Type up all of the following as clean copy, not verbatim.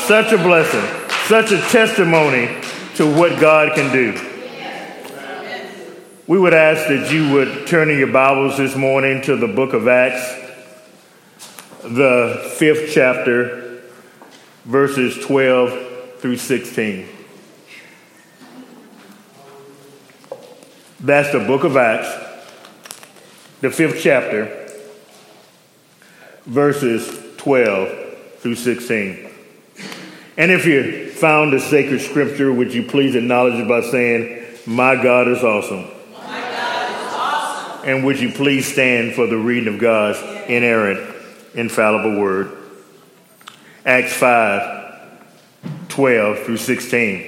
Such a blessing, such a testimony to what God can do. We would ask that you would turn in your Bibles this morning to the book of Acts, the 5th chapter, verses 12 through 16. That's the book of Acts, the 5th chapter, verses 12 through 16. And if you found a sacred scripture, would you please acknowledge it by saying, "My God is awesome." My God is awesome. And would you please stand for the reading of God's inerrant, infallible word. Acts 5:12 through 16.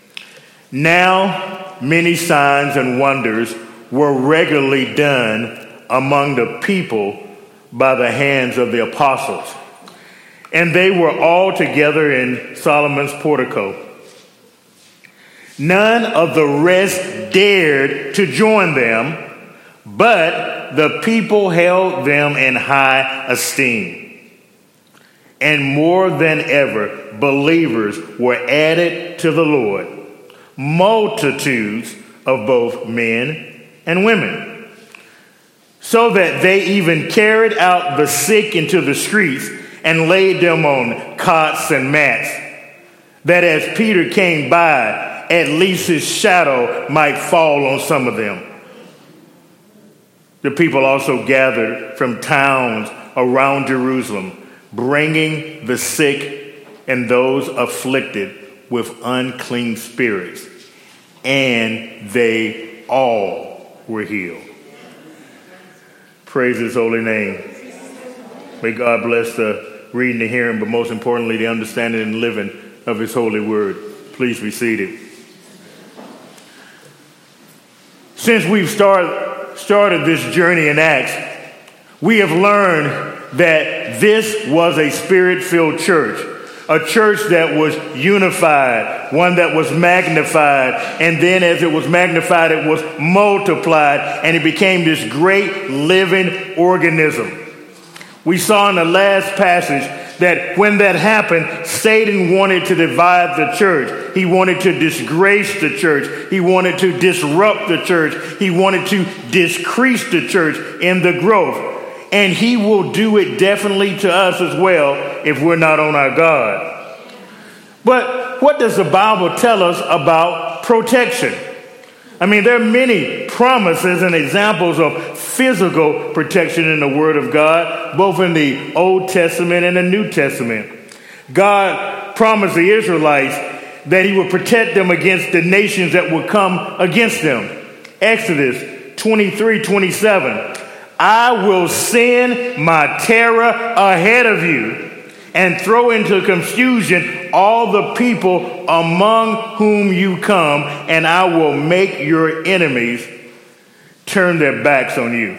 Now many signs and wonders were regularly done among the people by the hands of the apostles. And they were all together in Solomon's portico. None of the rest dared to join them, but the people held them in high esteem. And more than ever, believers were added to the Lord, multitudes of both men and women, so that they even carried out the sick into the streets and laid them on cots and mats, that as Peter came by, at least his shadow might fall on some of them. The people also gathered from towns around Jerusalem, bringing the sick and those afflicted with unclean spirits, and they all were healed. Praise his holy name. May God bless the reading, the hearing, but most importantly, the understanding and living of his holy word. Please be seated. Since we've started this journey in Acts, we have learned that this was a spirit-filled church, a church that was unified, one that was magnified, and then as it was magnified, it was multiplied, and it became this great living organism. We saw in the last passage that when that happened, Satan wanted to divide the church. He wanted to disgrace the church. He wanted to disrupt the church. He wanted to decrease the church in the growth. And he will do it definitely to us as well if we're not on our guard. But what does the Bible tell us about protection? I mean, there are many promises and examples of physical protection in the Word of God, both in the Old Testament and the New Testament. God promised the Israelites that he would protect them against the nations that would come against them. Exodus 23:27. I will send my terror ahead of you and throw into confusion all the people among whom you come, and I will make your enemies turn their backs on you.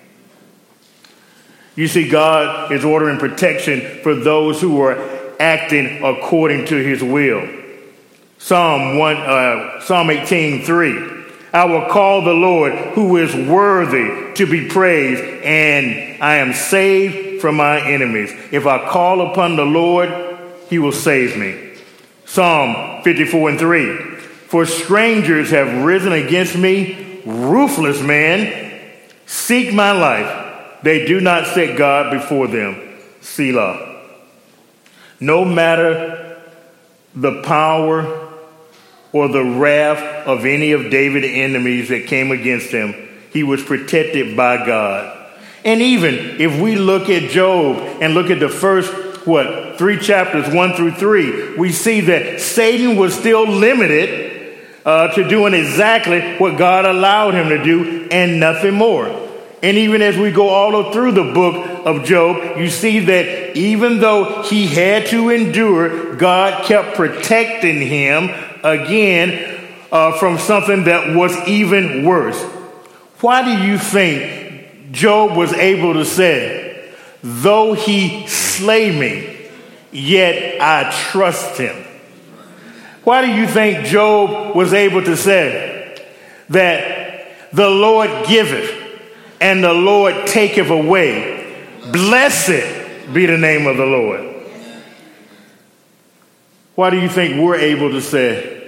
You see, God is ordering protection for those who are acting according to his will. Psalm 18:3. I will call the Lord who is worthy to be praised, and I am saved from my enemies. If I call upon the Lord, he will save me. Psalm 54:3. For strangers have risen against me, ruthless men seek my life. They do not set God before them. Selah. No matter the power or the wrath of any of David's enemies that came against him, he was protected by God. And even if we look at Job and look at the first, 3 chapters, 1 through 3, we see that Satan was still limited to doing exactly what God allowed him to do and nothing more. And even as we go all through the book of Job, you see that even though he had to endure, God kept protecting him again from something that was even worse. Why do you think Job was able to say, though he slay me, yet I trust him? Why do you think Job was able to say that the Lord giveth and the Lord taketh away? Blessed be the name of the Lord. Why do you think we're able to say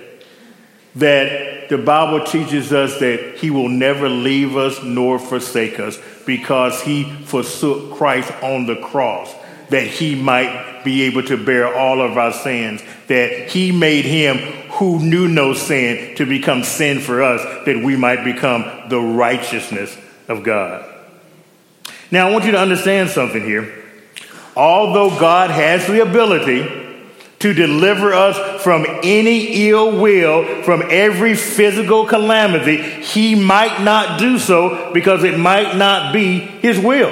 that the Bible teaches us that he will never leave us nor forsake us because he forsook Christ on the cross, that he might be able to bear all of our sins, that he made him who knew no sin to become sin for us, that we might become the righteousness of God. Now, I want you to understand something here. Although God has the ability to deliver us from any ill will, from every physical calamity, he might not do so because it might not be his will.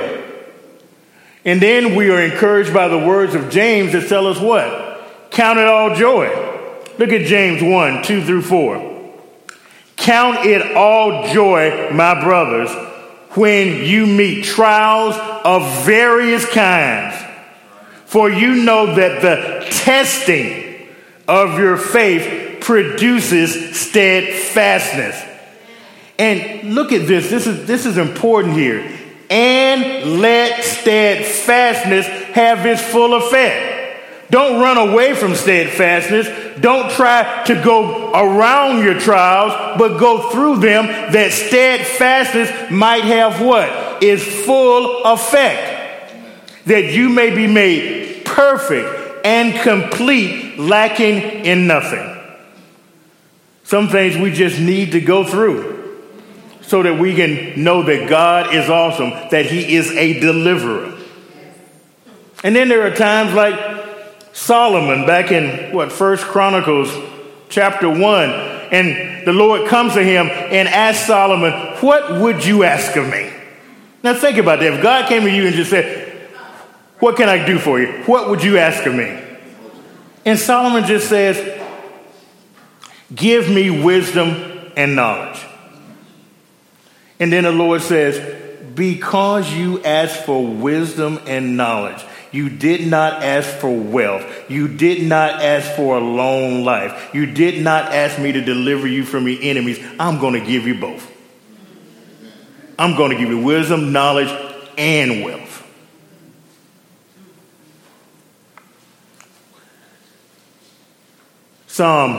And then we are encouraged by the words of James that tell us what? Count it all joy. Look at James 1, 2 through 4. Count it all joy, my brothers, when you meet trials of various kinds. For you know that the testing of your faith produces steadfastness. And look at this. This is important here. And let steadfastness have its full effect. Don't run away from steadfastness. Don't try to go around your trials, but go through them, that steadfastness might have what? Its full effect. That you may be made perfect and complete, lacking in nothing. Some things we just need to go through so that we can know that God is awesome, that he is a deliverer. And then there are times like Solomon back in 1 Chronicles chapter 1, and the Lord comes to him and asks Solomon, what would you ask of me? Now think about that. If God came to you and just said, what can I do for you? What would you ask of me? And Solomon just says, give me wisdom and knowledge. And then the Lord says, because you asked for wisdom and knowledge, you did not ask for wealth. You did not ask for a long life. You did not ask me to deliver you from your enemies. I'm going to give you both. I'm going to give you wisdom, knowledge, and wealth. Psalm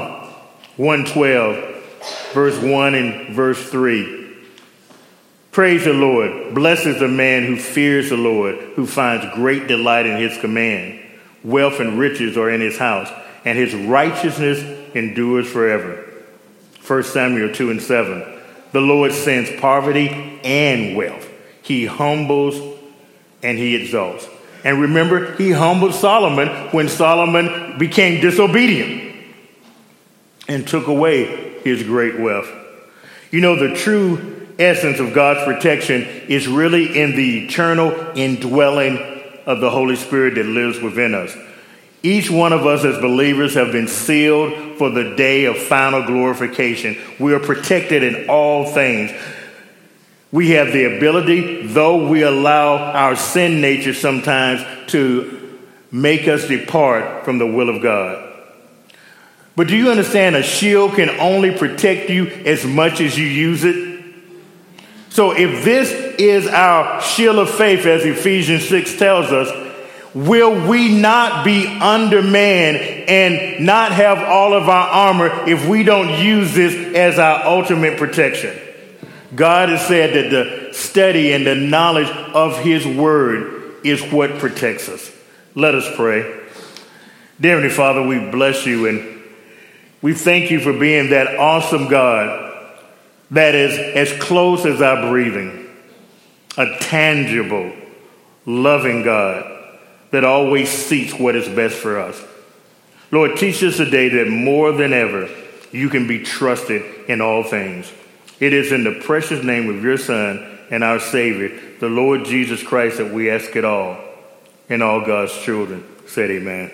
112, verse 1 and verse 3. Praise the Lord. Blessed is the man who fears the Lord, who finds great delight in his command. Wealth and riches are in his house, and his righteousness endures forever. 1 Samuel 2 and 7. The Lord sends poverty and wealth. He humbles and he exalts. And remember, he humbled Solomon when Solomon became disobedient and took away his great wealth. You know, the true essence of God's protection is really in the eternal indwelling of the Holy Spirit that lives within us. Each one of us as believers have been sealed for the day of final glorification. We are protected in all things. We have the ability, though we allow our sin nature sometimes to make us depart from the will of God. But do you understand a shield can only protect you as much as you use it? So if this is our shield of faith, as Ephesians 6 tells us, will we not be undermanned and not have all of our armor if we don't use this as our ultimate protection? God has said that the study and the knowledge of his word is what protects us. Let us pray. Dear Heavenly Father, we bless you and we thank you for being that awesome God that is as close as our breathing, a tangible, loving God that always seeks what is best for us. Lord, teach us today that more than ever, you can be trusted in all things. It is in the precious name of your Son and our Savior, the Lord Jesus Christ, that we ask it all. And all God's children said amen.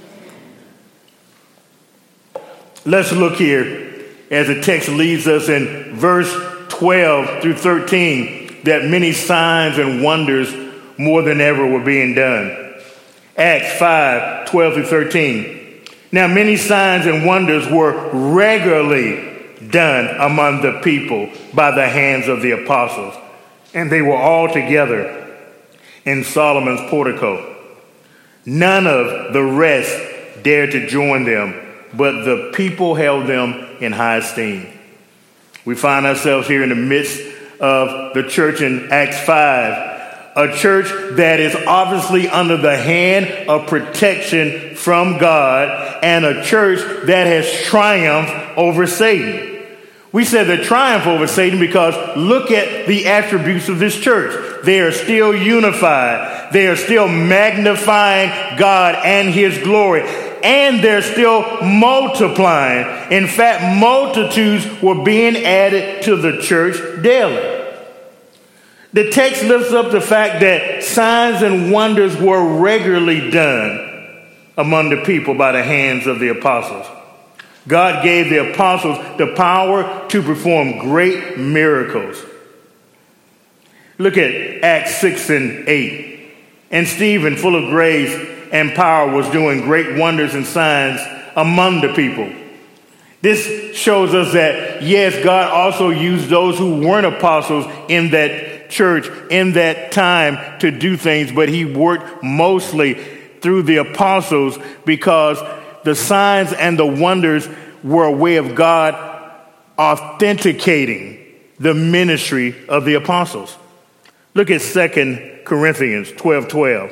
Let's look here as the text leads us in verse 12 through 13, that many signs and wonders more than ever were being done. Acts 5, 12 through 13. Now many signs and wonders were regularly done among the people by the hands of the apostles, and they were all together in Solomon's portico. None of the rest dared to join them, but the people held them in high esteem. We find ourselves here in the midst of the church in Acts 5, a church that is obviously under the hand of protection from God, and a church that has triumphed over Satan. We said the triumph over Satan because look at the attributes of this church. They are still unified. They are still magnifying God and his glory. And they're still multiplying. In fact, multitudes were being added to the church daily. The text lifts up the fact that signs and wonders were regularly done among the people by the hands of the apostles. God gave the apostles the power to perform great miracles. Look at Acts 6 and 8. And Stephen, full of grace and power, was doing great wonders and signs among the people. This shows us that, yes, God also used those who weren't apostles in that church in that time to do things, but he worked mostly through the apostles because the signs and the wonders were a way of God authenticating the ministry of the apostles. Look at 2 Corinthians 12:12.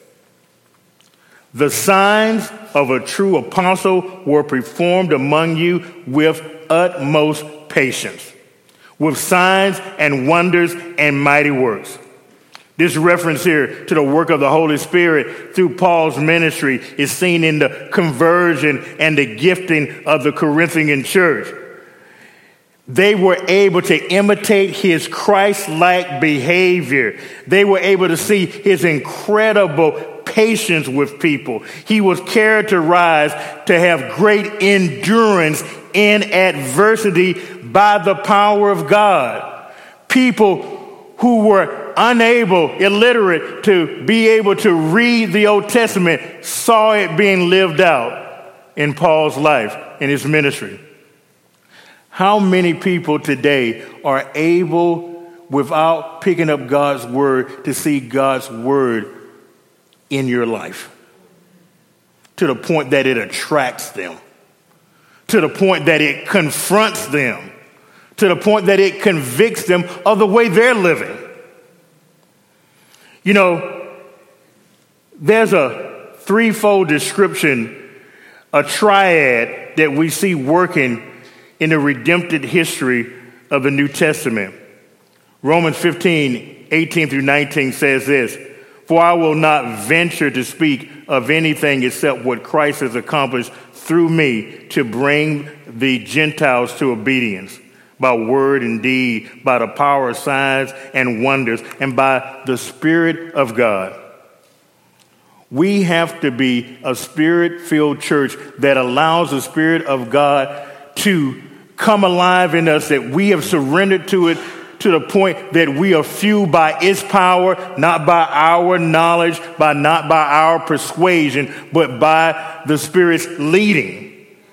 The signs of a true apostle were performed among you with utmost patience, with signs and wonders and mighty works. This reference here to the work of the Holy Spirit through Paul's ministry is seen in the conversion and the gifting of the Corinthian church. They were able to imitate his Christ-like behavior. They were able to see his incredible patience with people. He was characterized to have great endurance in adversity by the power of God. People who were unable, illiterate, to be able to read the Old Testament saw it being lived out in Paul's life, in his ministry. How many people today are able, without picking up God's word, to see God's word in your life? To the point that it attracts them. To the point that it confronts them. To the point that it convicts them of the way they're living. You know, there's a threefold description, a triad that we see working in the redemptive history of the New Testament. Romans 15:18 through 19 says this: "For I will not venture to speak of anything except what Christ has accomplished through me to bring the Gentiles to obedience, by word and deed, by the power of signs and wonders, and by the Spirit of God." We have to be a Spirit-filled church that allows the Spirit of God to come alive in us, that we have surrendered to it to the point that we are fueled by its power, not by our knowledge, not by our persuasion, but by the Spirit's leading.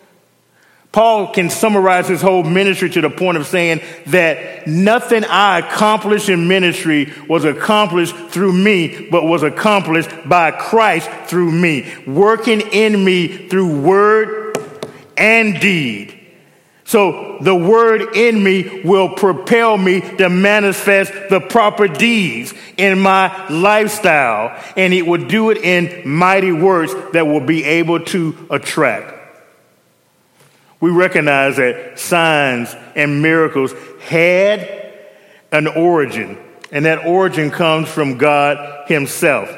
Paul can summarize his whole ministry to the point of saying that nothing I accomplished in ministry was accomplished through me, but was accomplished by Christ through me, working in me through word and deed. So the word in me will propel me to manifest the proper deeds in my lifestyle, and it will do it in mighty works that will be able to attract. We recognize that signs and miracles had an origin, and that origin comes from God himself.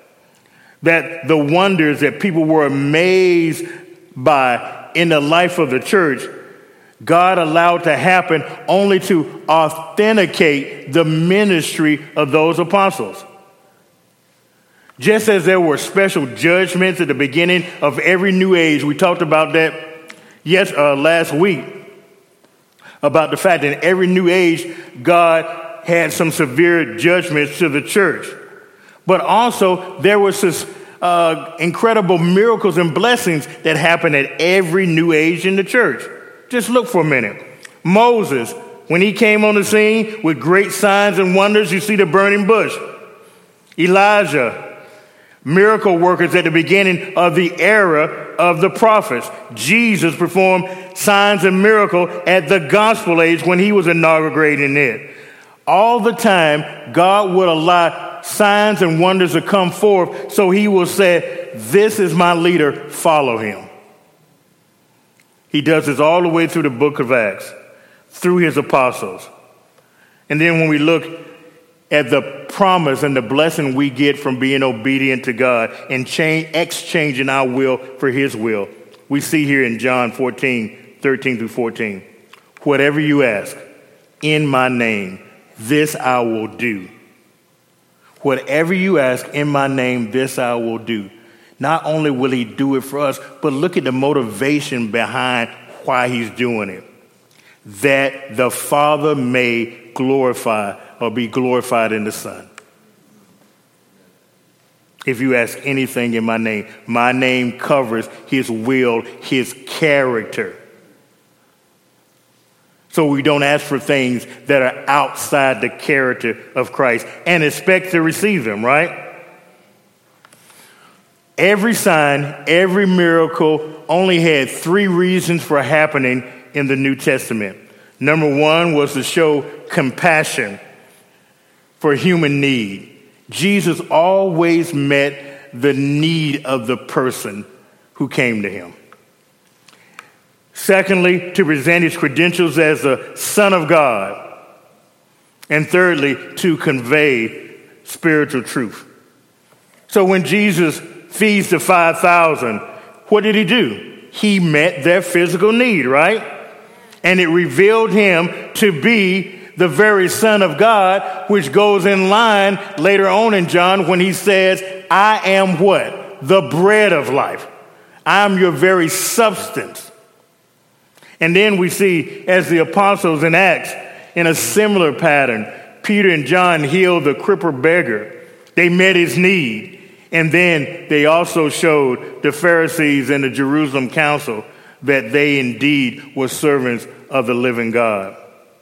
That the wonders that people were amazed by in the life of the church, God allowed to happen only to authenticate the ministry of those apostles. Just as there were special judgments at the beginning of every new age, we talked about that last week, about the fact that in every new age, God had some severe judgments to the church. But also, there was this incredible miracles and blessings that happened at every new age in the church. Just look for a minute. Moses, when he came on the scene with great signs and wonders, you see the burning bush. Elijah, miracle workers at the beginning of the era of the prophets. Jesus performed signs and miracles at the gospel age when he was inaugurating it. All the time, God would allow signs and wonders to come forth, so he will say, this is my leader, follow him. He does this all the way through the book of Acts, through his apostles. And then when we look at the promise and the blessing we get from being obedient to God and exchanging our will for his will, we see here in John 14:13-14, whatever you ask in my name, this I will do. Whatever you ask in my name, this I will do. Not only will he do it for us, but look at the motivation behind why he's doing it. That the Father may glorify or be glorified in the Son. If you ask anything in my name covers his will, his character. So we don't ask for things that are outside the character of Christ and expect to receive them, right? Every sign, every miracle only had 3 reasons for happening in the New Testament. Number 1 was to show compassion for human need. Jesus always met the need of the person who came to him. Secondly, to present his credentials as the Son of God. And thirdly, to convey spiritual truth. So when Jesus feeds the 5,000, what did he do? He met their physical need, right? And it revealed him to be the very Son of God, which goes in line later on in John when he says, I am what? The bread of life. I am your very substance. And then we see, as the apostles in Acts, in a similar pattern, Peter and John healed the crippled beggar. They met his need. And then they also showed the Pharisees and the Jerusalem council that they indeed were servants of the living God.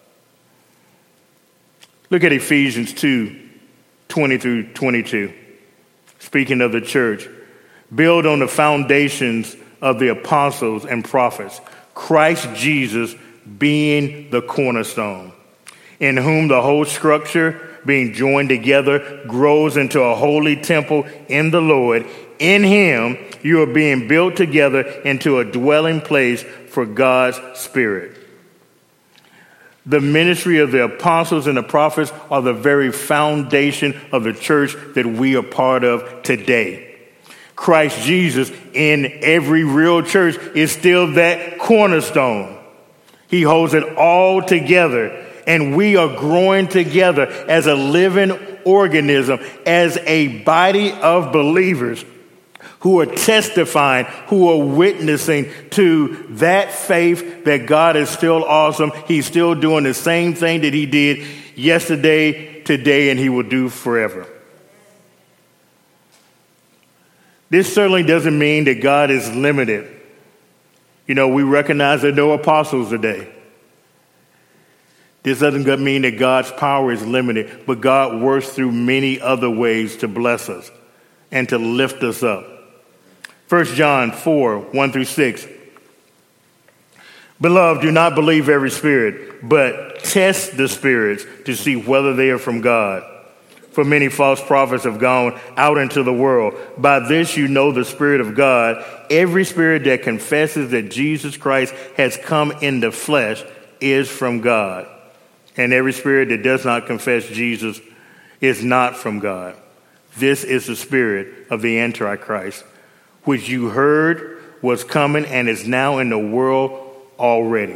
Look at Ephesians 2:20-22. Speaking of the church, build on the foundations of the apostles and prophets, Christ Jesus being the cornerstone, in whom the whole structure being joined together grows into a holy temple in the Lord. In him you are being built together into a dwelling place for God's Spirit. The ministry of the apostles and the prophets are the very foundation of the church that we are part of today. Christ Jesus in every real church is still that cornerstone. He holds it all together, and we are growing together as a living organism, as a body of believers who are testifying, who are witnessing to that faith that God is still awesome. He's still doing the same thing that he did yesterday, today, and he will do forever. This certainly doesn't mean that God is limited. You know, we recognize there are no apostles today. This doesn't mean that God's power is limited, but God works through many other ways to bless us and to lift us up. 1 John 4:1-6. Beloved, do not believe every spirit, but test the spirits to see whether they are from God. For many false prophets have gone out into the world. By this you know the Spirit of God. Every spirit that confesses that Jesus Christ has come in the flesh is from God. And every spirit that does not confess Jesus is not from God. This is the spirit of the Antichrist, which you heard was coming and is now in the world already.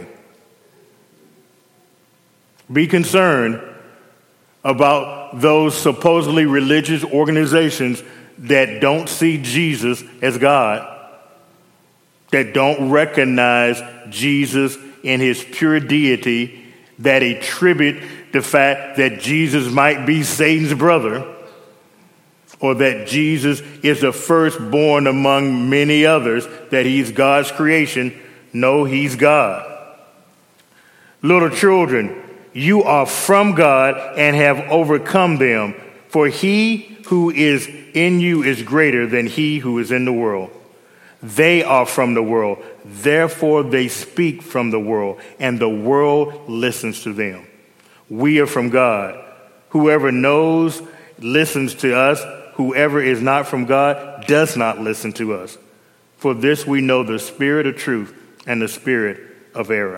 Be concerned about those supposedly religious organizations that don't see Jesus as God, that don't recognize Jesus in his pure deity, that attribute the fact that Jesus might be Satan's brother, or that Jesus is the firstborn among many others, that he's God's creation. No, he's God. Little children, you are from God and have overcome them, for he who is in you is greater than he who is in the world. They are from the world. Therefore, they speak from the world, and the world listens to them. We are from God. Whoever knows listens to us. Whoever is not from God does not listen to us. For this we know the spirit of truth and the spirit of error.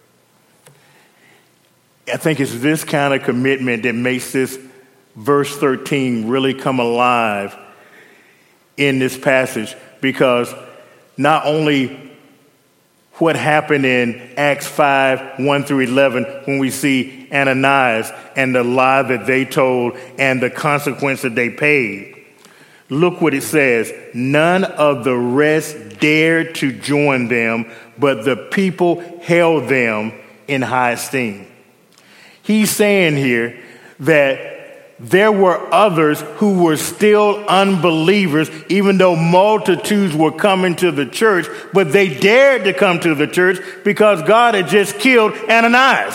I think it's this kind of commitment that makes this verse 13 really come alive in this passage, because not only what happened in Acts 5, 1 through 11, when we see Ananias and the lie that they told and the consequence that they paid. Look what it says. None of the rest dared to join them, but the people held them in high esteem. He's saying here that there were others who were still unbelievers, even though multitudes were coming to the church, but they dared to come to the church because God had just killed Ananias.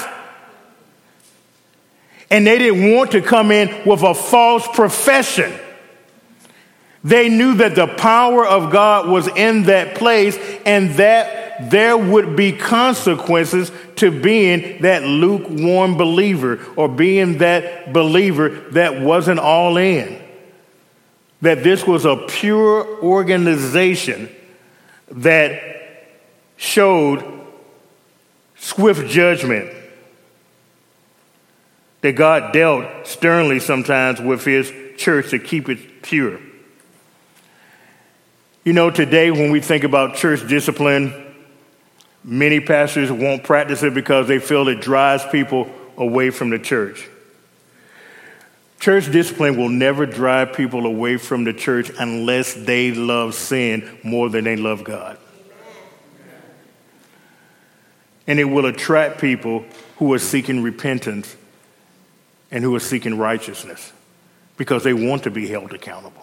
And they didn't want to come in with a false profession. They knew that the power of God was in that place and that there would be consequences to being that lukewarm believer or being that believer that wasn't all in. That this was a pure organization that showed swift judgment. That God dealt sternly sometimes with his church to keep it pure. You know, today when we think about church discipline, many pastors won't practice it because they feel it drives people away from the church. Church discipline will never drive people away from the church unless they love sin more than they love God. And it will attract people who are seeking repentance and who are seeking righteousness because they want to be held accountable.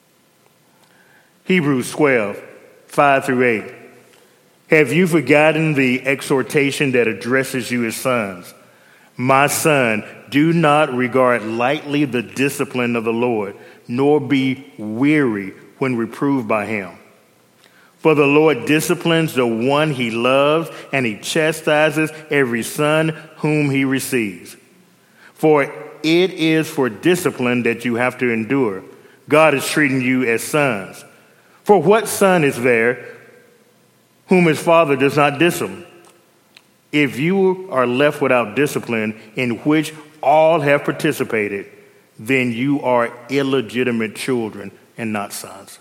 Hebrews 12, 5 through 8. Have you forgotten the exhortation that addresses you as sons? My son, do not regard lightly the discipline of the Lord, nor be weary when reproved by him. For the Lord disciplines the one he loves, and he chastises every son whom he receives. For it is for discipline that you have to endure. God is treating you as sons. For what son is there whom his father does not discipline? If you are left without discipline, in which all have participated, then you are illegitimate children and not sons.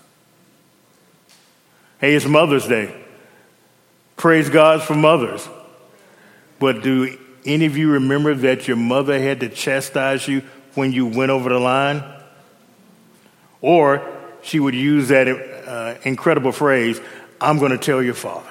Hey, it's Mother's Day. Praise God for mothers. But do any of you remember that your mother had to chastise you when you went over the line? Or she would use that incredible phrase, I'm going to tell your father.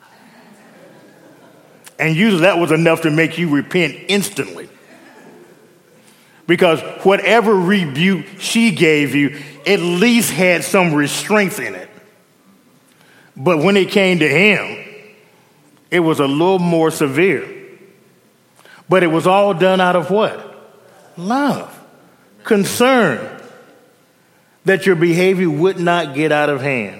And usually that was enough to make you repent instantly. Because whatever rebuke she gave you, at least had some restraints in it. But when it came to him, it was a little more severe. But it was all done out of what? Love. Concern that your behavior would not get out of hand.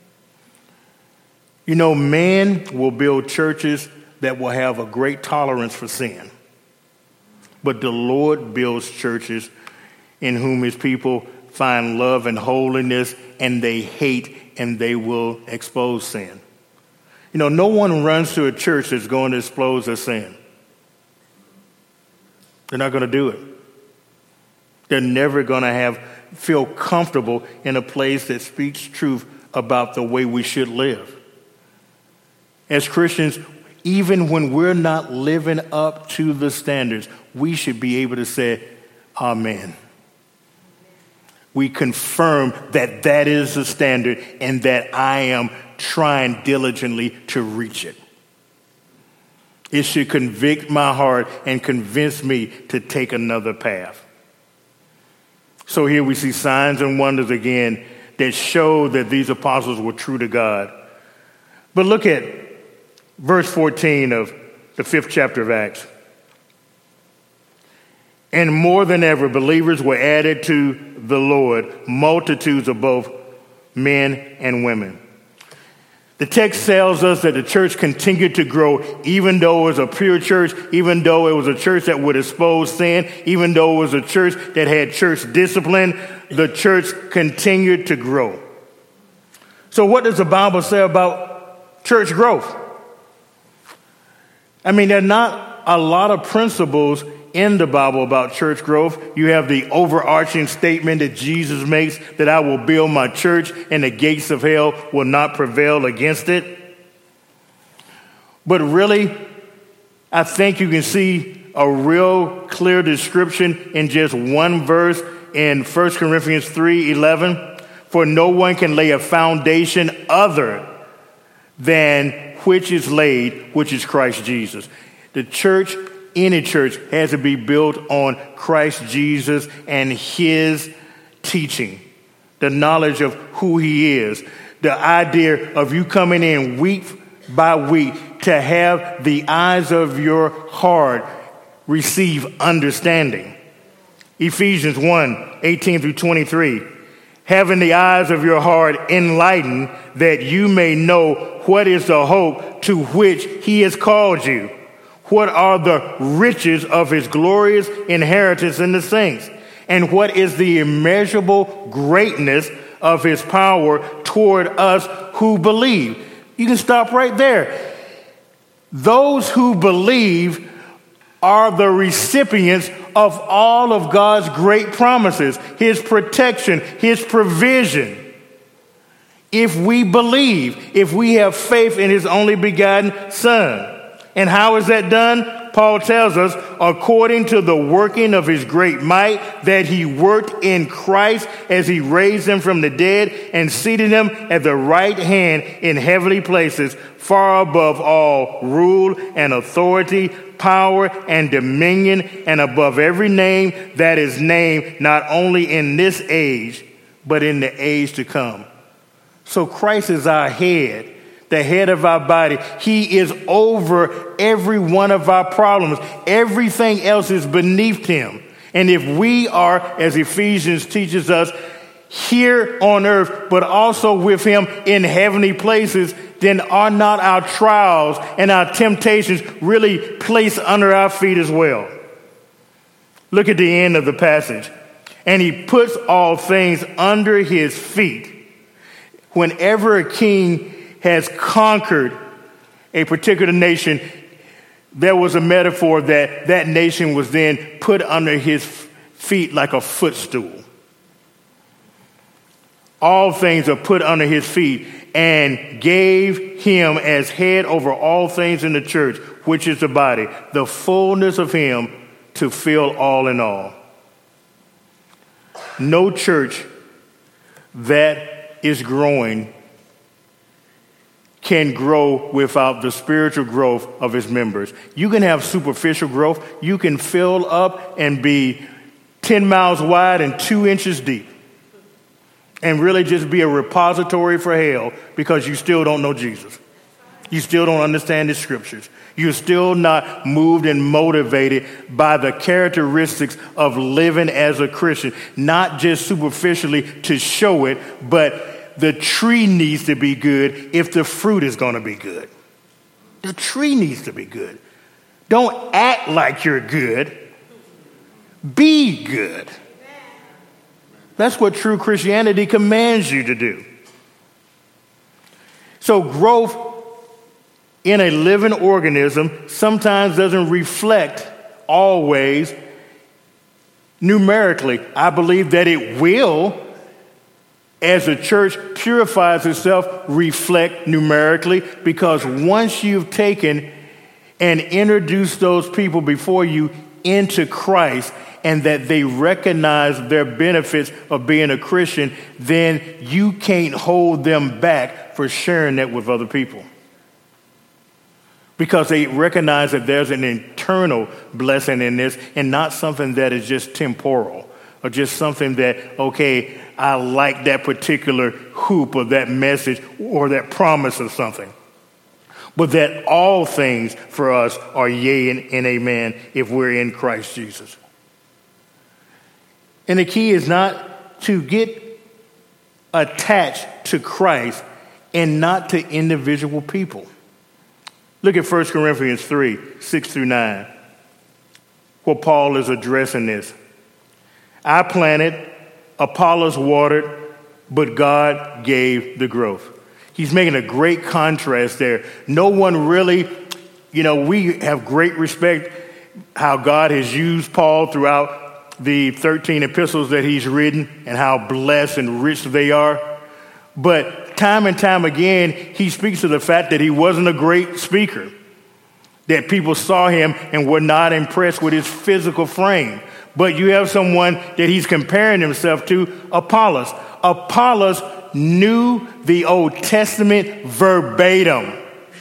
You know, man will build churches that will have a great tolerance for sin. But the Lord builds churches in whom his people find love and holiness, and they hate and they will expose sin. You know, no one runs to a church that's going to expose their sin. They're not going to do it. They're never going to feel comfortable in a place that speaks truth about the way we should live. As Christians, even when we're not living up to the standards, we should be able to say, Amen. We confirm that that is the standard and that I am trying diligently to reach it. It should convict my heart and convince me to take another path. So here we see signs and wonders again that show that these apostles were true to God. But look at verse 14 of the 5th chapter of Acts. And more than ever, believers were added to the Lord, multitudes of both men and women. The text tells us that the church continued to grow, even though it was a pure church, even though it was a church that would expose sin, even though it was a church that had church discipline, the church continued to grow. So what does the Bible say about church growth? I mean, there are not a lot of principles in the Bible about church growth. You have the overarching statement that Jesus makes that I will build my church and the gates of hell will not prevail against it. But really, I think you can see a real clear description in just one verse in 1 Corinthians 3:11. For no one can lay a foundation other than which is laid, which is Christ Jesus. The church, any church, has to be built on Christ Jesus and his teaching, the knowledge of who he is, the idea of you coming in week by week to have the eyes of your heart receive understanding. Ephesians 1:18-23. Having the eyes of your heart enlightened, that you may know what is the hope to which he has called you. What are the riches of his glorious inheritance in the saints? And what is the immeasurable greatness of his power toward us who believe? You can stop right there. Those who believe are the recipients of all of God's great promises, his protection, his provision. If we believe, if we have faith in his only begotten Son. And how is that done? Paul tells us, according to the working of his great might that he worked in Christ as he raised him from the dead and seated him at the right hand in heavenly places, far above all rule and authority, power and dominion, and above every name that is named, not only in this age, but in the age to come. So Christ is our head, the head of our body. He is over every one of our problems. Everything else is beneath him. And if we are, as Ephesians teaches us, here on earth, but also with him in heavenly places, then are not our trials and our temptations really placed under our feet as well? Look at the end of the passage. And he puts all things under his feet. Whenever a king has conquered a particular nation, there was a metaphor that that nation was then put under his feet like a footstool. All things are put under his feet, and gave him as head over all things in the church, which is the body, the fullness of him to fill all in all. No church that is growing can grow without the spiritual growth of its members. You can have superficial growth. You can fill up and be 10 miles wide and 2 inches deep and really just be a repository for hell because you still don't know Jesus. You still don't understand the scriptures. You're still not moved and motivated by the characteristics of living as a Christian, not just superficially to show it, but the tree needs to be good if the fruit is going to be good. The tree needs to be good. Don't act like you're good. Be good. That's what true Christianity commands you to do. So growth in a living organism sometimes doesn't reflect always numerically. I believe that it will, as the church purifies itself, reflect numerically, because once you've taken and introduced those people before you into Christ and that they recognize their benefits of being a Christian, then you can't hold them back for sharing that with other people, because they recognize that there's an eternal blessing in this and not something that is just temporal or just something that, okay, I like that particular hoop or that message or that promise of something. But that all things for us are yea and amen if we're in Christ Jesus. And the key is not to get attached to Christ and not to individual people. Look at 1 Corinthians 3, 6 through 9, where Paul is addressing this. I planted, Apollos watered, but God gave the growth. He's making a great contrast there. No one really, we have great respect how God has used Paul throughout the 13 epistles that he's written and how blessed and rich they are. But time and time again, he speaks to the fact that he wasn't a great speaker, that people saw him and were not impressed with his physical frame. But you have someone that he's comparing himself to, Apollos. Apollos knew the Old Testament verbatim.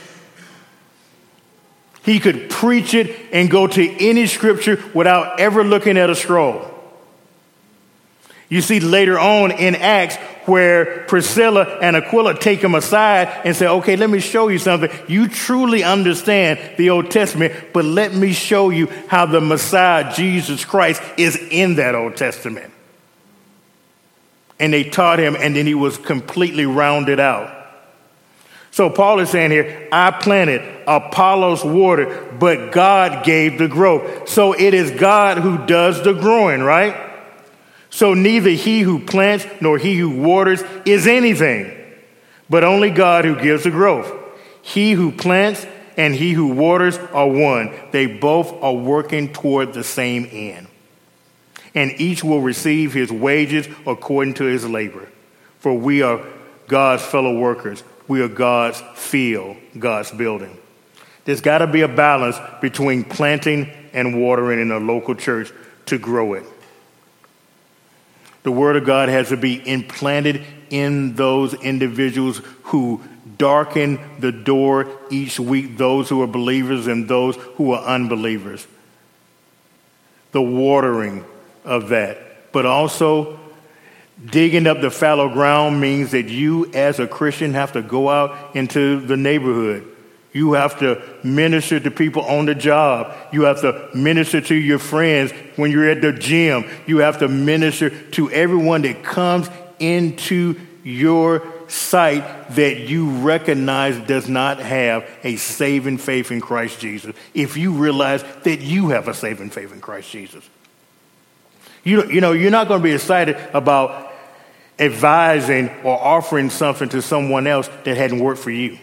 He could preach it and go to any scripture without ever looking at a scroll. You see later on in Acts where Priscilla and Aquila take him aside and say, okay, let me show you something. You truly understand the Old Testament, but let me show you how the Messiah, Jesus Christ, is in that Old Testament. And they taught him, and then he was completely rounded out. So Paul is saying here, I planted, Apollos watered, but God gave the growth. So it is God who does the growing, right? So neither he who plants nor he who waters is anything, but only God who gives the growth. He who plants and he who waters are one. They both are working toward the same end. And each will receive his wages according to his labor. For we are God's fellow workers. We are God's field, God's building. There's got to be a balance between planting and watering in a local church to grow it. The word of God has to be implanted in those individuals who darken the door each week, those who are believers and those who are unbelievers. The watering of that. But also, digging up the fallow ground means that you as a Christian have to go out into the neighborhood. You have to minister to people on the job. You have to minister to your friends when you're at the gym. You have to minister to everyone that comes into your sight that you recognize does not have a saving faith in Christ Jesus. If you realize that you have a saving faith in Christ Jesus. You're not going to be excited about advising or offering something to someone else that hadn't worked for you.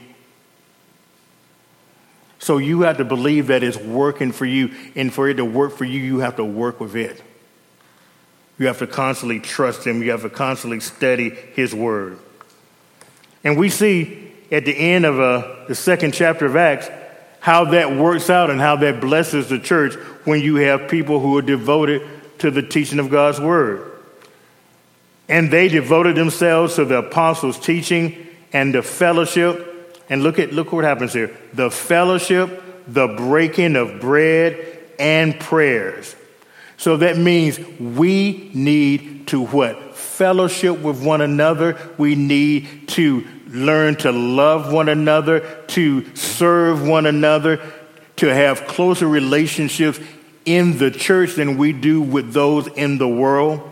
So you have to believe that it's working for you, and for it to work for you, you have to work with it. You have to constantly trust him. You have to constantly study his word. And we see at the end of the second chapter of Acts how that works out and how that blesses the church when you have people who are devoted to the teaching of God's word. And they devoted themselves to the apostles' teaching and the fellowship. And look what happens here. The fellowship, the breaking of bread, and prayers. So that means we need to what? Fellowship with one another. We need to learn to love one another, to serve one another, to have closer relationships in the church than we do with those in the world.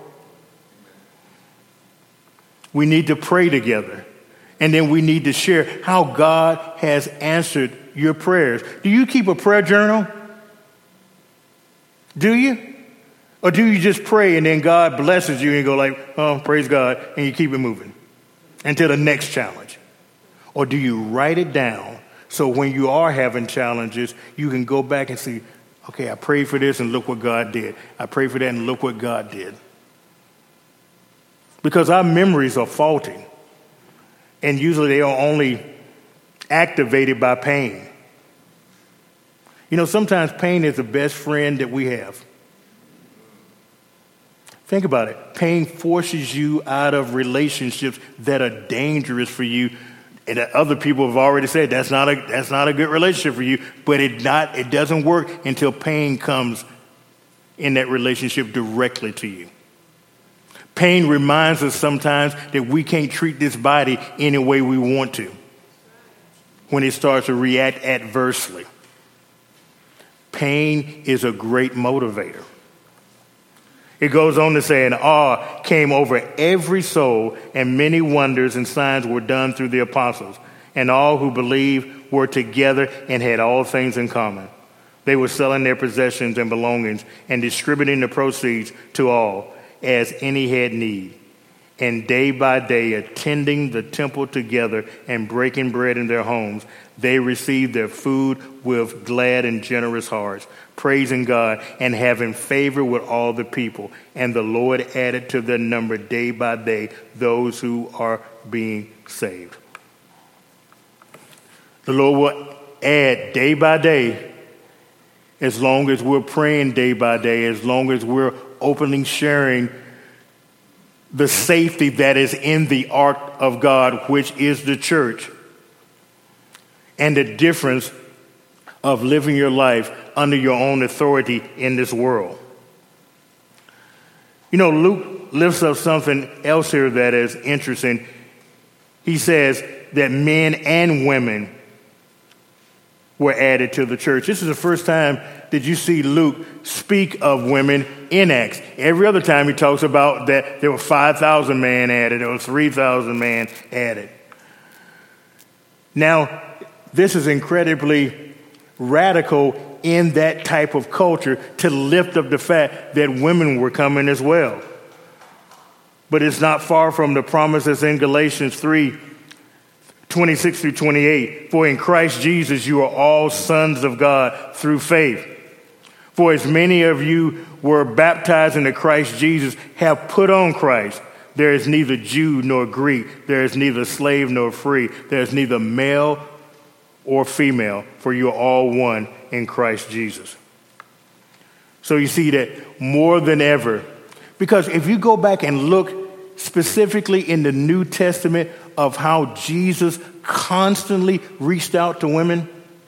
We need to pray together. And then we need to share how God has answered your prayers. Do you keep a prayer journal? Do you? Or do you just pray and then God blesses you and you go like, oh, praise God, and you keep it moving until the next challenge? Or do you write it down so when you are having challenges, you can go back and see, okay, I prayed for this and look what God did. I prayed for that and look what God did. Because our memories are faulty. And usually they are only activated by pain. Sometimes pain is the best friend that we have. Think about it. Pain forces you out of relationships that are dangerous for you. And other people have already said that's not a good relationship for you. But it doesn't work until pain comes in that relationship directly to you. Pain reminds us sometimes that we can't treat this body any way we want to when it starts to react adversely. Pain is a great motivator. It goes on to say, and awe came over every soul, and many wonders and signs were done through the apostles. And all who believed were together and had all things in common. They were selling their possessions and belongings and distributing the proceeds to all as any had need. And day by day, attending the temple together and breaking bread in their homes, they received their food with glad and generous hearts, praising God and having favor with all the people. And the Lord added to their number day by day those who are being saved. The Lord will add day by day, as long as we're praying day by day, as long as we're openly sharing the safety that is in the ark of God, which is the church, and the difference of living your life under your own authority in this world. You know, Luke lifts up something else here that is interesting. He says that men and women were added to the church. This is the first time that you see Luke speak of women in Acts. Every other time he talks about that there were 5,000 men added, there were 3,000 men added. Now, this is incredibly radical in that type of culture to lift up the fact that women were coming as well. But it's not far from the promises in Galatians 3:26 through 28. For in Christ Jesus you are all sons of God through faith. For as many of you were baptized into Christ Jesus have put on Christ. There is neither Jew nor Greek. There is neither slave nor free. There is neither male or female, for you are all one in Christ Jesus. So you see that more than ever, because if you go back and look specifically in the New Testament of how Jesus constantly reached out to women.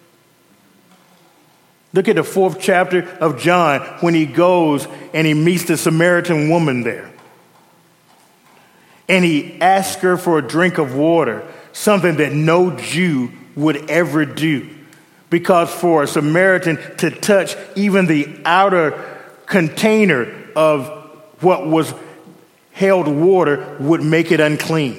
Look at the 4th chapter of John when he goes and he meets the Samaritan woman there. And he asks her for a drink of water, something that no Jew would ever do. Because for a Samaritan to touch even the outer container of what was held water would make it unclean.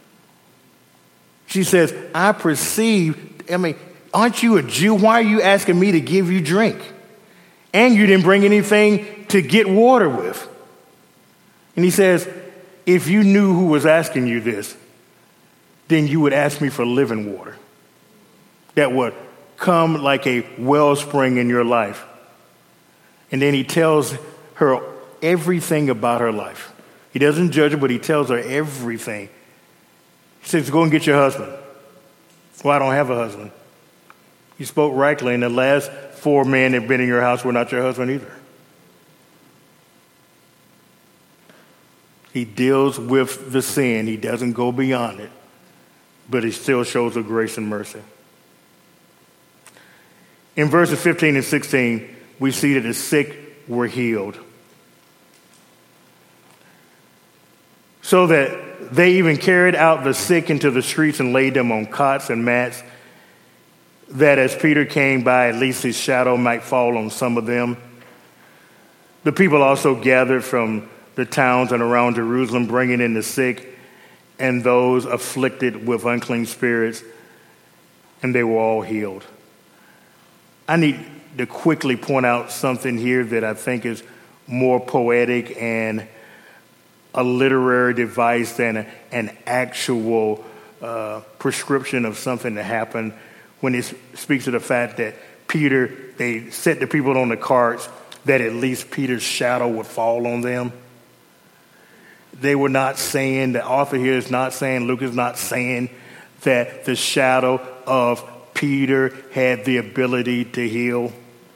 She says, I perceive, aren't you a Jew? Why are you asking me to give you drink? And you didn't bring anything to get water with. And he says, if you knew who was asking you this, then you would ask me for living water that would come like a wellspring in your life. And then he tells her everything about her life. He doesn't judge her, but he tells her everything. He says, go and get your husband. Well, I don't have a husband. You spoke rightly, and the last 4 men that have been in your house were not your husband either. He deals with the sin. He doesn't go beyond it, but he still shows a grace and mercy. In verses 15 and 16, we see that the sick were healed. So that they even carried out the sick into the streets and laid them on cots and mats, that as Peter came by, at least his shadow might fall on some of them. The people also gathered from the towns and around Jerusalem, bringing in the sick and those afflicted with unclean spirits, and they were all healed. I need to quickly point out something here that I think is more poetic and a literary device than an actual prescription of something that happened, when it speaks of the fact that Peter, they set the people on the carts that at least Peter's shadow would fall on them. They were not saying, the author here is not saying, Luke is not saying that the shadow of Peter had the ability to heal.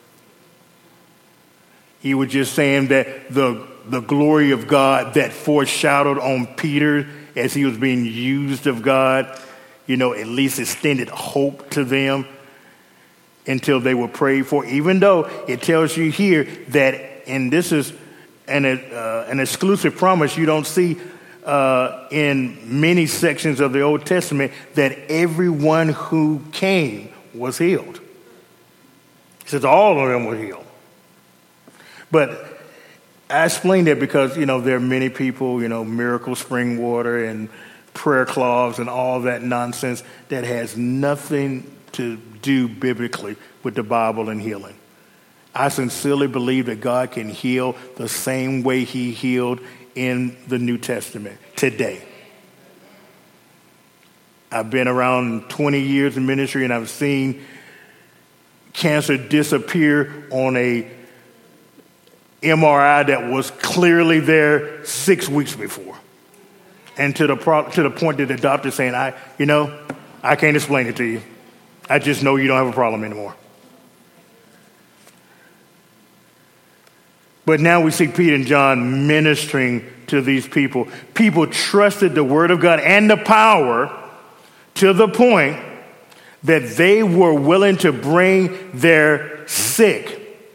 He was just saying that the glory of God that foreshadowed on Peter as he was being used of God, at least extended hope to them until they were prayed for, even though it tells you here that, and this is an exclusive promise you don't see in many sections of the Old Testament, that everyone who came was healed. It says all of them were healed. But I explain that because, there are many people, miracle spring water and prayer cloths and all that nonsense that has nothing to do biblically with the Bible and healing. I sincerely believe that God can heal the same way he healed in the New Testament today. I've been around 20 years in ministry, and I've seen cancer disappear on a MRI that was clearly there 6 weeks before. And to the point that the doctor's saying, I can't explain it to you. I just know you don't have a problem anymore. But now we see Peter and John ministering to these people. People trusted the word of God and the power to the point that they were willing to bring their sick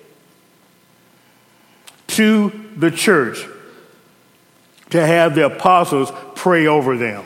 to the church to have the apostles pray over them.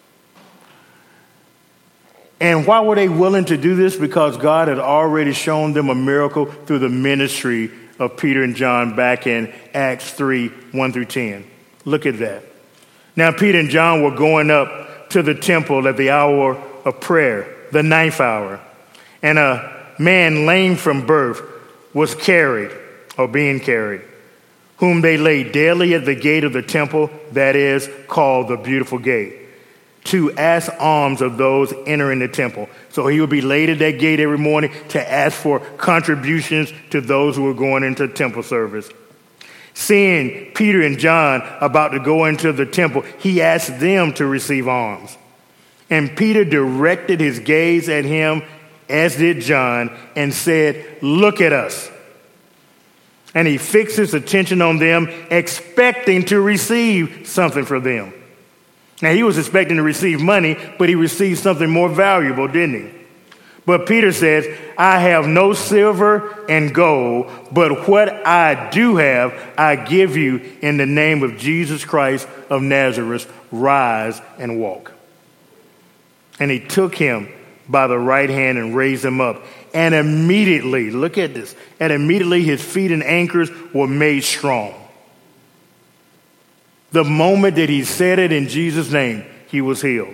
And why were they willing to do this? Because God had already shown them a miracle through the ministry of Peter and John back in Acts 3, 1 through 10. Look at that. Now, Peter and John were going up to the temple at the hour of prayer, the 9th hour. And a man lame from birth was being carried, whom they laid daily at the gate of the temple, that is called the Beautiful Gate, to ask alms of those entering the temple. So he would be laid at that gate every morning to ask for contributions to those who were going into temple service. Seeing Peter and John about to go into the temple, he asked them to receive alms. And Peter directed his gaze at him, as did John, and said, "Look at us." And he fixed his attention on them, expecting to receive something from them. Now, he was expecting to receive money, but he received something more valuable, didn't he? But Peter says, "I have no silver and gold, but what I do have, I give you in the name of Jesus Christ of Nazareth. Rise and walk." And he took him by the right hand and raised him up. And immediately, look at this, and immediately his feet and ankles were made strong. The moment that he said it in Jesus' name, he was healed.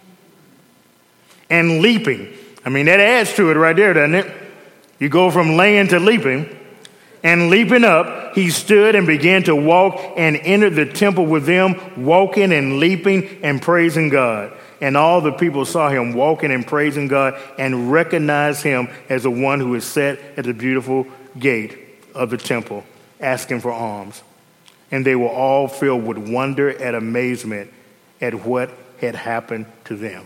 And leaping, that adds to it right there, doesn't it? You go from laying to leaping. And leaping up, he stood and began to walk and entered the temple with them, walking and leaping and praising God. And all the people saw him walking and praising God and recognized him as the one who is set at the beautiful gate of the temple, asking for alms. And they were all filled with wonder and amazement at what had happened to them.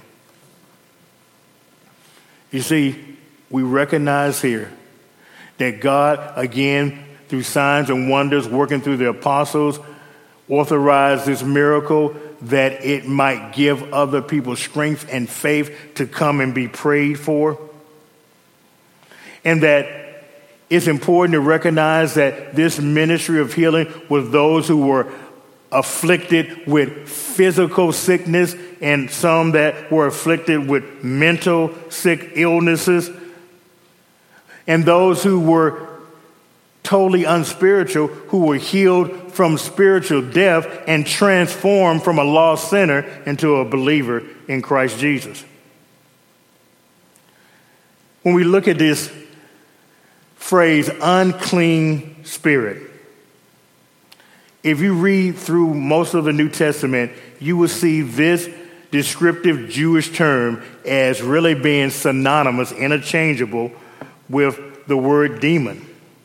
You see, we recognize here that God, again, through signs and wonders, working through the apostles, authorized this miracle that it might give other people strength and faith to come and be prayed for. And that it's important to recognize that this ministry of healing was those who were afflicted with physical sickness and some that were afflicted with mental sick illnesses, and those who were totally unspiritual, who were healed from spiritual death and transformed from a lost sinner into a believer in Christ Jesus. When we look at this phrase, unclean spirit, if you read through most of the New Testament, you will see this descriptive Jewish term as really being synonymous, interchangeable with the word demon.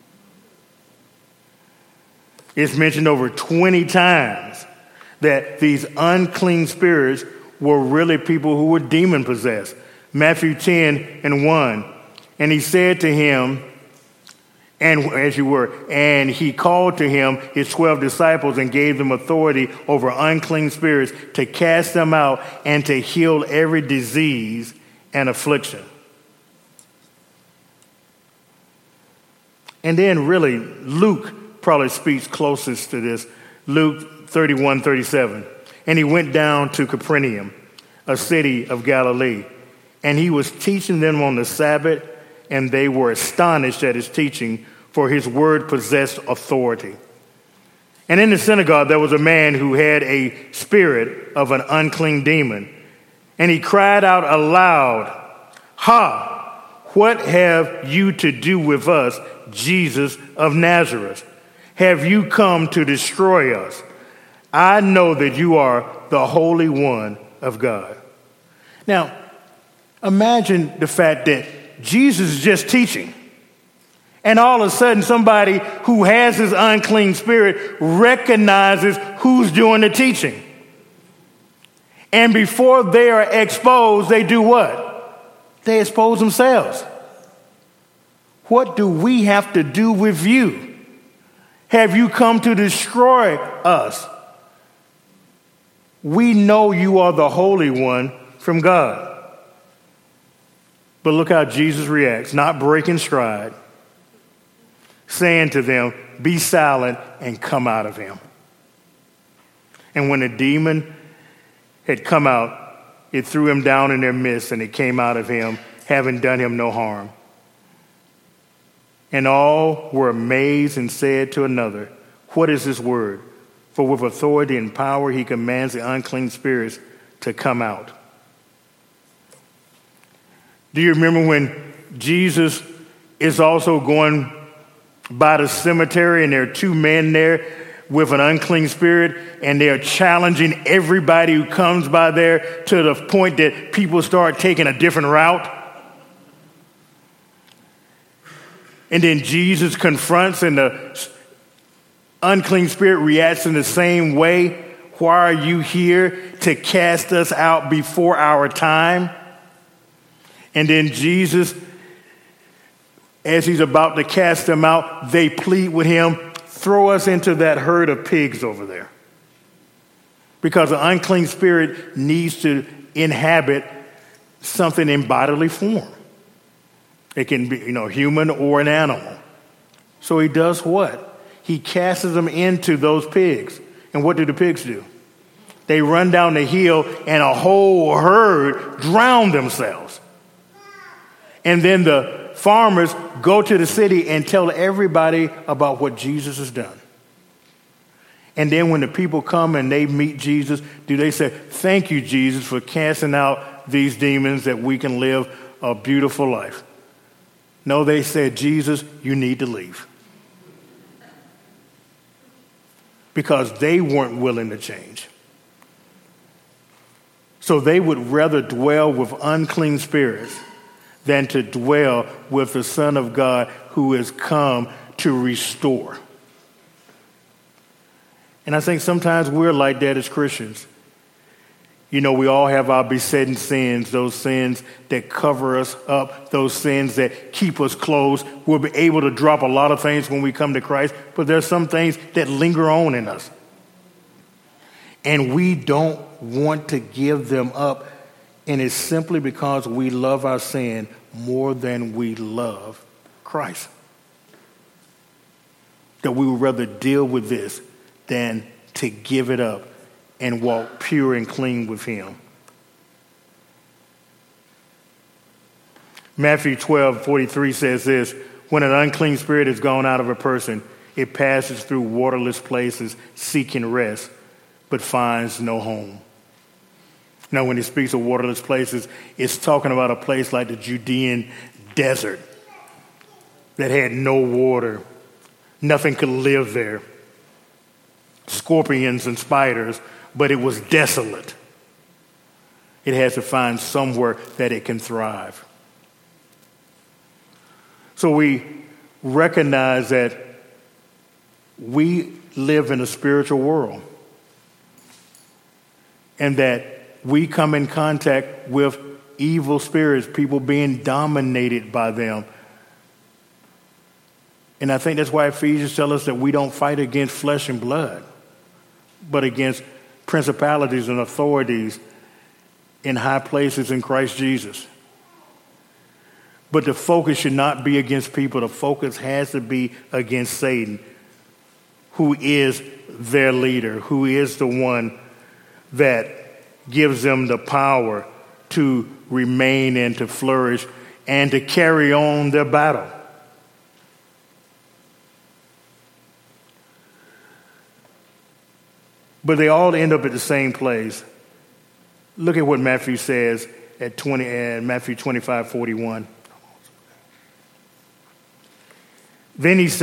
It's mentioned over 20 times that these unclean spirits were really people who were demon possessed. Matthew 10:1. And he said to him, and he called to him his 12 disciples and gave them authority over unclean spirits to cast them out and to heal every disease and affliction. And then really, Luke probably speaks closest to this. Luke 31:37. And he went down to Capernaum, a city of Galilee, and he was teaching them on the Sabbath, and they were astonished at his teaching, for his word possessed authority. And in the synagogue, there was a man who had a spirit of an unclean demon. And he cried out aloud, "Ha! What have you to do with us, Jesus of Nazareth? Have you come to destroy us? I know that you are the Holy One of God." Now, imagine the fact that Jesus is just teaching. And all of a sudden, somebody who has this unclean spirit recognizes who's doing the teaching. And before they are exposed, they do what? They expose themselves. What do we have to do with you? Have you come to destroy us? We know you are the Holy One from God. But look how Jesus reacts, not breaking stride, saying to them, "Be silent and come out of him." And when the demon had come out, it threw him down in their midst, and it came out of him, having done him no harm. And all were amazed and said to another, "What is this word? For with authority and power he commands the unclean spirits to come out." Do you remember when Jesus is also going by the cemetery and there are two men there with an unclean spirit, and they're challenging everybody who comes by there to the point that people start taking a different route? And then Jesus confronts, and the unclean spirit reacts in the same way. "Why are you here to cast us out before our time?" And then Jesus, as he's about to cast them out, they plead with him, "Throw us into that herd of pigs over there." Because the unclean spirit needs to inhabit something in bodily form. It can be, human or an animal. So he does what? He casts them into those pigs. And what do the pigs do? They run down the hill, and a whole herd drown themselves. And then the farmers go to the city and tell everybody about what Jesus has done. And then when the people come and they meet Jesus, do they say, "Thank you, Jesus, for casting out these demons that we can live a beautiful life"? No, they said, "Jesus, you need to leave." Because they weren't willing to change. So they would rather dwell with unclean spirits than to dwell with the Son of God who has come to restore. And I think sometimes we're like that as Christians. We all have our besetting sins, those sins that cover us up, those sins that keep us closed. We'll be able to drop a lot of things when we come to Christ, but there's some things that linger on in us. And we don't want to give them up. And it's simply because we love our sin more than we love Christ. That we would rather deal with this than to give it up and walk pure and clean with him. Matthew 12:43 says this: "When an unclean spirit has gone out of a person, it passes through waterless places seeking rest, but finds no home." Now, when it speaks of waterless places, it's talking about a place like the Judean desert that had no water. Nothing could live there. Scorpions and spiders, but it was desolate. It has to find somewhere that it can thrive. So we recognize that we live in a spiritual world and that we come in contact with evil spirits, people being dominated by them. And I think that's why Ephesians tells us that we don't fight against flesh and blood, but against principalities and authorities in high places in Christ Jesus. But the focus should not be against people. The focus has to be against Satan, who is their leader, who is the one that gives them the power to remain and to flourish and to carry on their battle. but they all end up at the same place. Look at what Matthew says at Matthew 25:41. Then he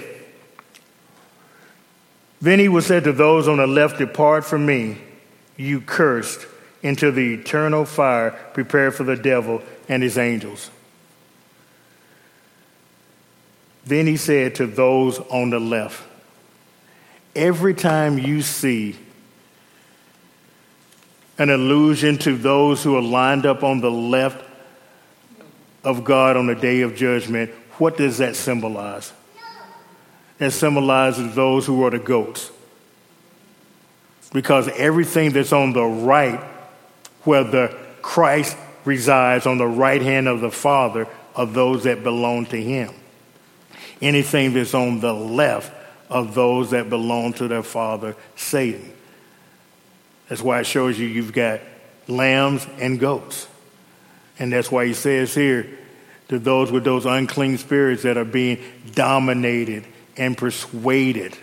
was said to those on the left, "Depart from me, you cursed, into the eternal fire prepared for the devil and his angels." Then he said to those on the left, every time you see an allusion to those who are lined up on the left of God on the day of judgment, what does that symbolize? That symbolizes those who are the goats. Because everything that's on the right, where the Christ resides on the right hand of the Father, are those that belong to him. Anything that's on the left of those that belong to their father, Satan. That's why it shows you've got lambs and goats. And that's why he says here, to those with those unclean spirits that are being dominated and persuaded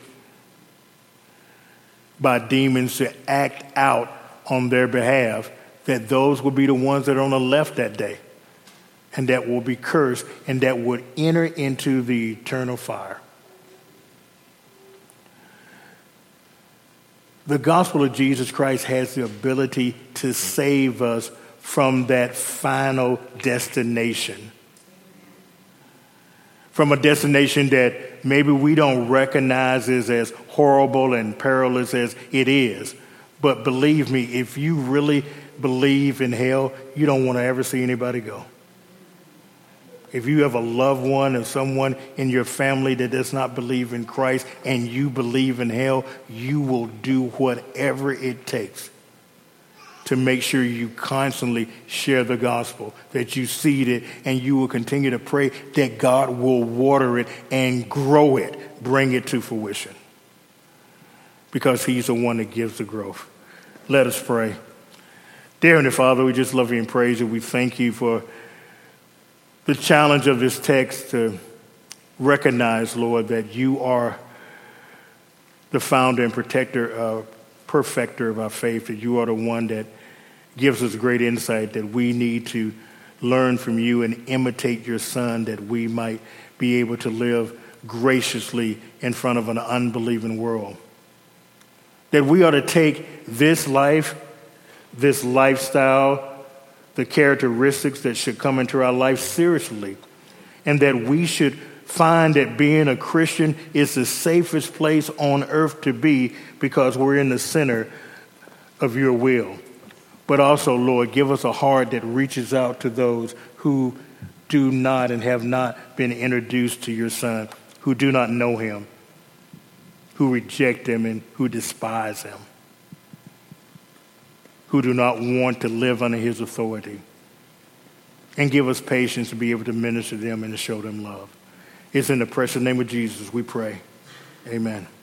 by demons to act out on their behalf, that those will be the ones that are on the left that day, and that will be cursed, and that would enter into the eternal fire. The gospel of Jesus Christ has the ability to save us from that final destination. From a destination that maybe we don't recognize as horrible and perilous as it is. But believe me, if you really believe in hell, you don't want to ever see anybody go. If you have a loved one or someone in your family that does not believe in Christ and you believe in hell, you will do whatever it takes to make sure you constantly share the gospel, that you seed it, and you will continue to pray that God will water it and grow it, bring it to fruition. Because he's the one that gives the growth. Let us pray. Dear Heavenly Father, we just love you and praise you. We thank you for the challenge of this text to recognize, Lord, that you are the founder and perfecter of our faith, that you are the one that gives us great insight, that we need to learn from you and imitate your Son, that we might be able to live graciously in front of an unbelieving world. That we ought to take this life, this lifestyle, the characteristics that should come into our life seriously, and that we should find that being a Christian is the safest place on earth to be, because we're in the center of your will. But also, Lord, give us a heart that reaches out to those who do not and have not been introduced to your Son, who do not know him, who reject him and who despise him, who do not want to live under his authority. And give us patience to be able to minister to them and to show them love. It's in the precious name of Jesus we pray. Amen.